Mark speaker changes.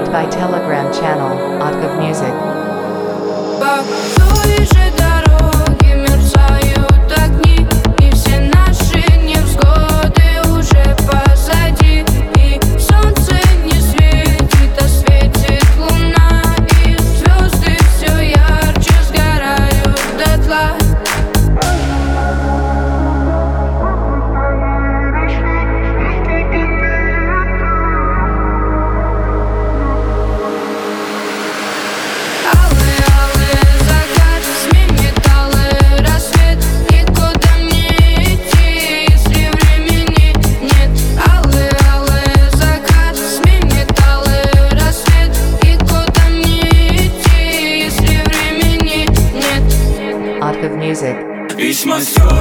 Speaker 1: Streamed by Telegram channel, Otkav Music.
Speaker 2: По той же дороге мерцают огни, и все наши невзгоды уже позади. И солнце не светит, а светит луна, и звезды все ярче сгорают дотла.
Speaker 1: Otkav Music.
Speaker 3: Весь мой сон